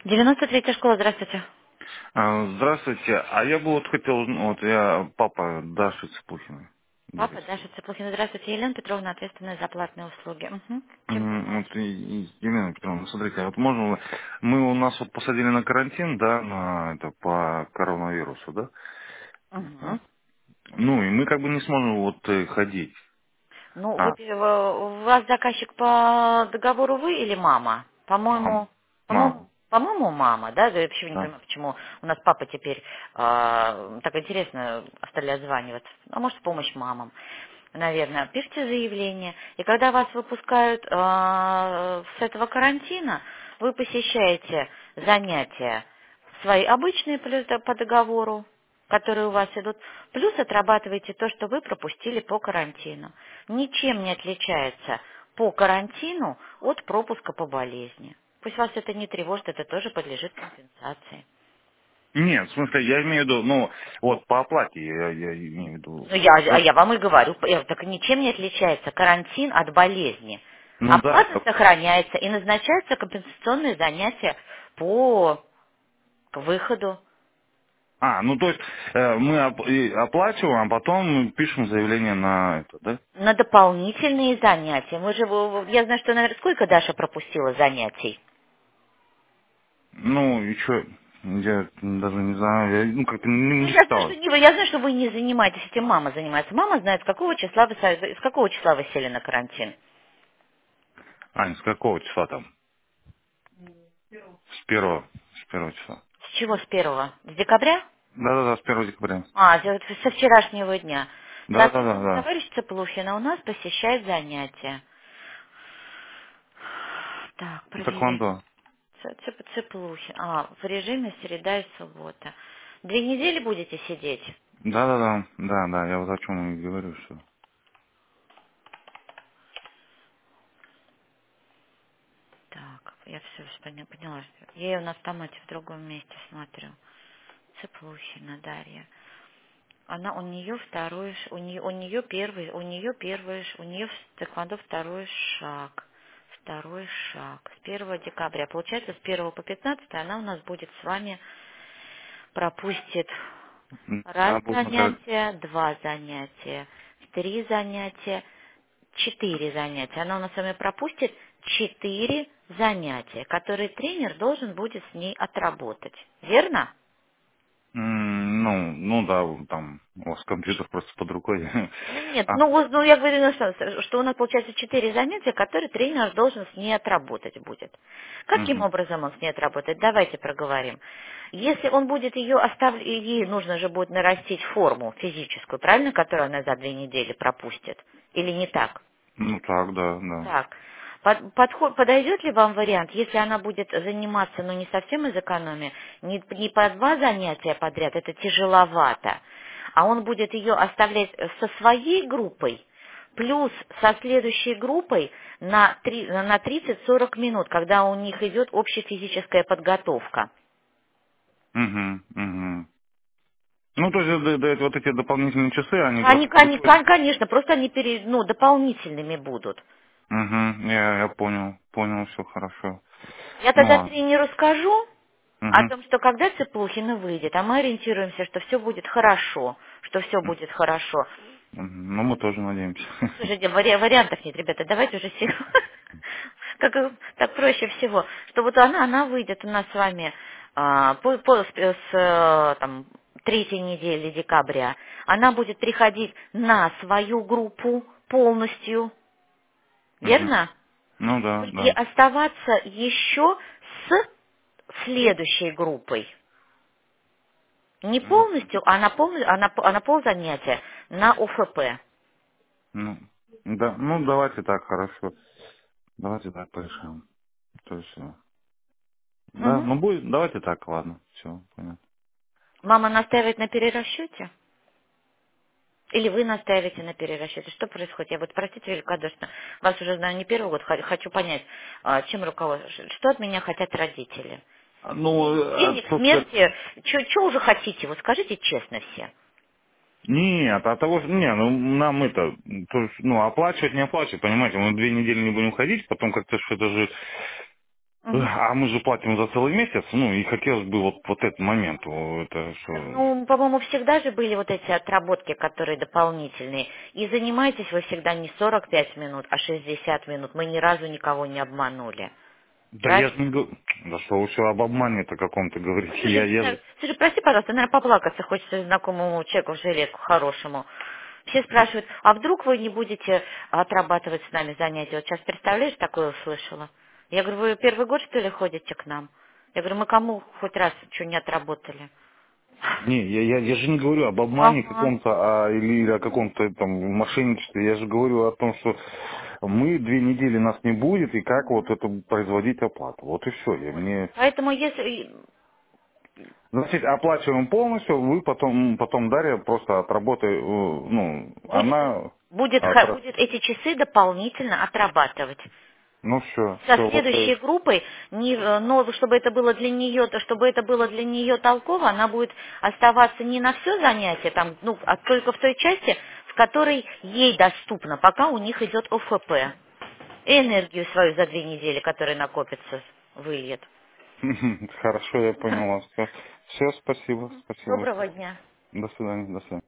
93-я школа, здравствуйте. Здравствуйте. А я бы вот хотел, вот я папа Даши Цыпухиной Папа, интересует. Даша Цыплухина, здравствуйте. Елена Петровна, ответственная за платные услуги. Угу. Чем помочь? Вот, Елена Петровна, смотрите, а вот можно мы у нас вот посадили на карантин, да, на это по коронавирусу, да? Угу. А, Ну и мы как бы не сможем вот ходить. Ну, А, у вас заказчик по договору вы или мама? мам, По-моему, мам, по-моему, мама, да? Я вообще не да. понимаю, почему у нас папа теперь так интересно стали отзваниваться. А может, в помощь мамам, наверное. Пишите заявление, и когда вас выпускают с этого карантина, вы посещаете занятия свои обычные по договору, которые у вас идут, плюс отрабатываете то, что вы пропустили по карантину. Ничем не отличается по карантину от пропуска по болезни. Пусть вас это не тревожит, это тоже подлежит компенсации. Нет, в смысле, я имею в виду, ну, вот по оплате я имею в виду. Ну, Вот, я вам и говорю, так ничем не отличается карантин от болезни. ну да, Оплата сохраняется и назначаются компенсационные занятия по выходу. ну то есть мы оплачиваем, а потом пишем заявление на это, да? На дополнительные занятия. Я знаю, что, наверное, сколько Даша пропустила занятий? Ну, и что, я даже не знаю, я, ну, как-то Ну, не я знаю, считал. я знаю, что вы не занимаетесь этим, мама занимается. Мама знает, с какого числа вы сели на карантин. Ань, с какого числа там? С первого числа. С чего с первого? С декабря? Да-да-да, с 1 декабря. Со вчерашнего дня. Соответственно, Да-да-да-да. товарищ Цыплухина у нас посещает занятия. Так, проверяем. Тэквондо. Цыплухин. В режиме среда и суббота. 2 недели будете сидеть? Да-да-да, да-да, я вот о чем и говорю, что. Так, я все поняла. Что я ее на автомате в другом месте смотрю. Цыплухина Дарья. У нее второй, у нее в тэквондо второй шаг. Второй шаг. С 1 декабря. Получается, с 1 по 15 она у нас будет с вами пропустит раз Она будет на карантине. занятие, два занятия, 3 занятия, 4 занятия. Она у нас с вами пропустит 4 занятия, которые тренер должен будет с ней отработать. Верно? Ну да, там у вас компьютер просто под рукой. Ну нет, А, я говорю, что у нас получается 4 занятия, которые тренер должен с ней отработать будет. Каким мгм. образом он с ней отработает? Давайте проговорим. Если он будет ее оставлять, ей нужно же будет нарастить форму физическую, правильно, которую она за 2 недели пропустит? Или не так? Ну так, да, да. Так. Подойдет ли вам вариант, если она будет заниматься, ну, не совсем из экономии, не по 2 занятия подряд, это тяжеловато, а он будет ее оставлять со своей группой, плюс со следующей группой на 30-40 минут, когда у них идет общефизическая подготовка. Угу, угу. Ну, то есть вот эти дополнительные часы, они Они, просто переходят. конечно, просто они дополнительными будут. Угу, я понял, все хорошо. Я Ну тогда ладно. тренеру скажу о Угу. том, что когда Цыплухина выйдет, а мы ориентируемся, что все будет хорошо, что все будет хорошо. Ну, мы тоже надеемся. Слушайте, вариантов нет, ребята, давайте уже все, так проще всего, что вот она выйдет у нас с вами там, 3-й недели декабря, она будет приходить на свою группу полностью, Угу. верно? Ну да, И да. оставаться еще с следующей группой. Не Ну, полностью, а на ползанятия на ОФП. ну, да, ну давайте так, хорошо. Давайте так порешаем. То есть, да, Мгм. ну будет, давайте так, ладно, все, понятно. Мама настаивает на перерасчете? Или вы настаиваете на перерасчете? Что происходит? Я вот, простите великодушно, вас уже знаю не первый год, хочу понять, чем руководство, что от меня хотят родители? Ну, Денег, просто смерти, что уже хотите? Вот скажите честно все. нет, от того, что, не, ну, нам это, то есть, ну, оплачивать, не оплачивать, понимаете, мы 2 недели не будем ходить, потом как-то что-то же, Мгм. А мы же платим за целый месяц, ну и хотелось бы вот этот момент, это что... Ну, по-моему, всегда же были вот эти отработки, которые дополнительные. И занимаетесь вы всегда не 45 минут, а 60 минут. Мы ни разу никого не обманули. Да я же Правильно? не говорю... Да что вы еще об обмане-то каком-то говорите, Слушай, я же... слушай, прости, пожалуйста, наверное, поплакаться хочется знакомому человеку в жилетку хорошему. Все спрашивают, а вдруг вы не будете отрабатывать с нами занятия? Вот сейчас, представляешь, такое услышала. Я говорю, вы первый год, что ли, ходите к нам? Я говорю, мы кому хоть раз что не отработали? Не, я же не говорю об обмане Ага. каком-то, или о каком-то там мошенничестве. Я же говорю о том, что мы 2 недели нас не будет, и как вот это производить оплату. Вот и все. Вот. Мне... Поэтому если Значит, оплачиваем полностью, вы потом Дарья просто от работы, ну, будет, она... будет эти часы дополнительно отрабатывать. Ну все, Со все, вот... следующей группой, но чтобы это было для нее, чтобы это было для нее толково, она будет оставаться не на все занятие, там, ну, а только в той части, в которой ей доступно, пока у них идет ОФП. И энергию свою за 2 недели, которая накопится, выльет. Хорошо, я поняла. Все, спасибо, спасибо. Доброго дня. До свидания, до свидания.